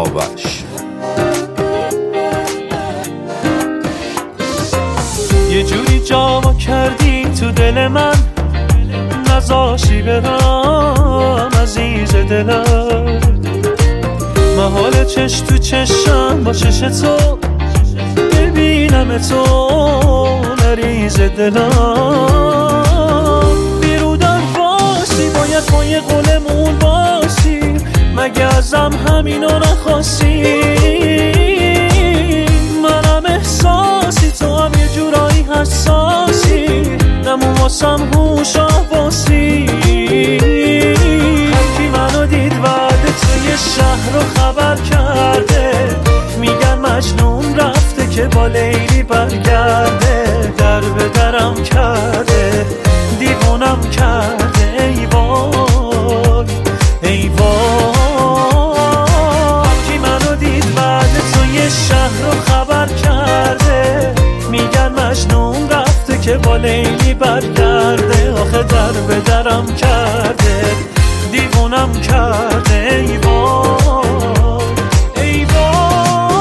سیاوش. یه جوری جا کردی تو دل من، نذاشی برم عزیز دلم. محال چش تو چشم با چش تو ببینم تو نریز دلم. بیرودن باشی باید با یه قولمون باشی، مگه ازم همینو نخواستی؟ منم احساسی تو هم یه جورایی حساسی، نمون واسم هوش آواسی. هرکی منو دید وعده توی شهر رو خبر کرده، میگن مجنون رفته که با لیلی برگرده. در به درم کرده دیوونم کرده، ای وای ای وای. هرکی منو دید وعده توی شهر رو خبر کرده، میگن مجنون رفته که با لیلی برگرده. آخه در به درم کرده دیوونم کرده، ای وای ای وای.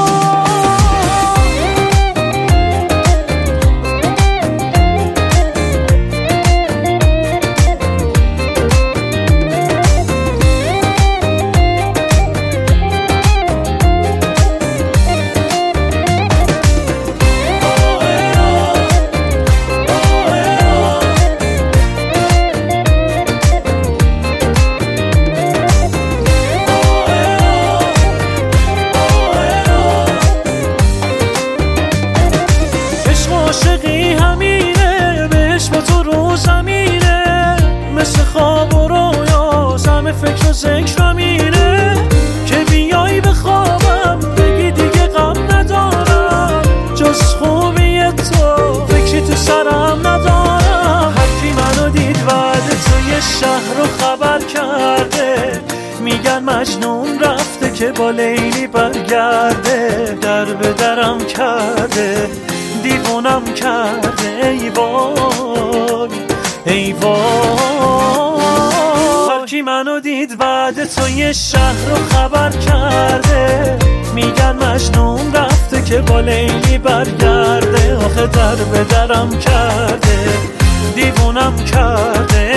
عاشقی همینه، بهش با تو رو زمینه، مثل خواب و رویا همه فکر و ذکرم اینه که بیایی به خوابم بگی دیگه غم ندارم، جز خوبی تو فکری تو سرم ندارم. هرکی منو دید وعده توی شهر رو خبر کرده، میگن مجنون رفته که با لیلی برگرده. در به درم کرده دیوونم کرده، ای وای ای وای. هرکی منو دید بعد توی شهر رو خبر کرده، میگن مجنون رفته که با لیلی برگرده. آخه در به درم کرده دیوونم کرده،